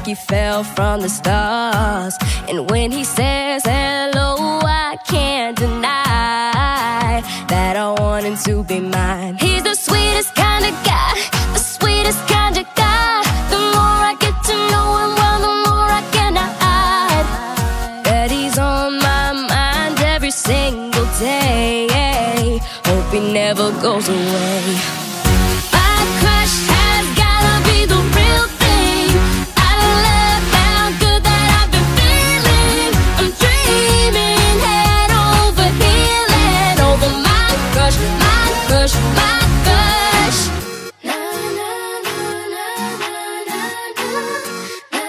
he fell from the stars. And when he says hello, I can't deny that I want him to be mine. He's the sweetest kind of guy, the sweetest kind of guy. The more I get to know him, well, the more I cannot hide that he's on my mind every single day. Hope he never goes away. My crush has gotta be the real thing. I love how good that I've been feeling. I'm dreaming head over healing over my crush, my crush, my crush. Na na na na na na na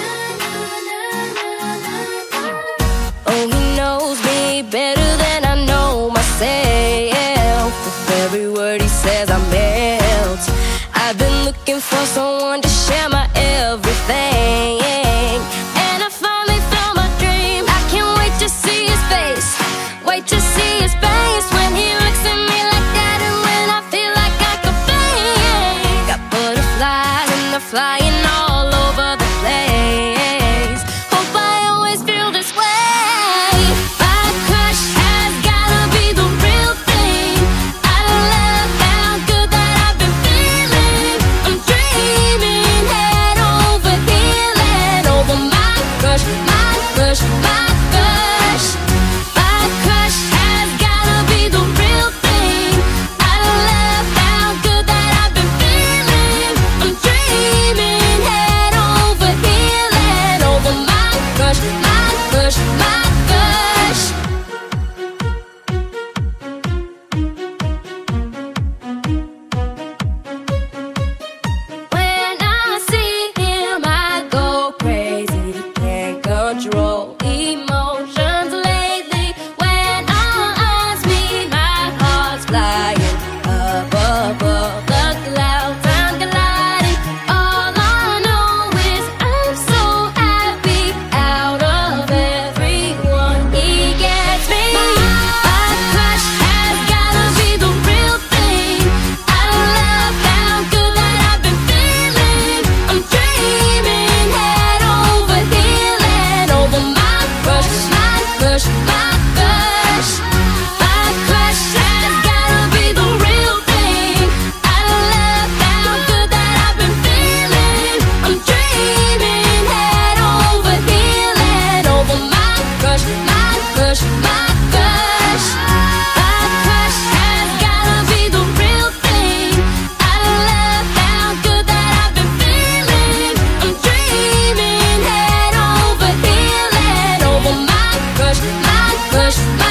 na. Oh, he knows me better than I know myself. With every word he says I melt. I've been looking for someone to share my everything, and I finally found my dream. I can't wait to see his face, wait to see his face when he looks at me like that, and when I feel like I could fly. Got butterflies and they're flying all over the place. Hope I always feel this way. My crush has gotta be the real thing. I love how good that I've been feeling. I'm dreaming head over healing over my crush, my crush, my crush. My crush has gotta be the real thing. I love how good that I've been feeling. I'm dreaming head over healing over my crush, my crush, my crush. When I see him, I go crazy. Can't control emotions lately. When our eyes meet, my heart's flying up above the clouds. I'm gliding. All I know is I'm so happy. Out of everyone, he gets me. My crush has gotta be the real thing. I love how good that I've been feeling. I'm dreaming head over healing over my crush, my crush, my crush. My crush has gotta be the real thing. I love how good that I've been feeling. I'm dreaming head over healing over my crush, my crush, my crush. My crush has gotta be the real thing. I love how good that I've been feeling. I'm dreaming head over healing over my crush, my crush, my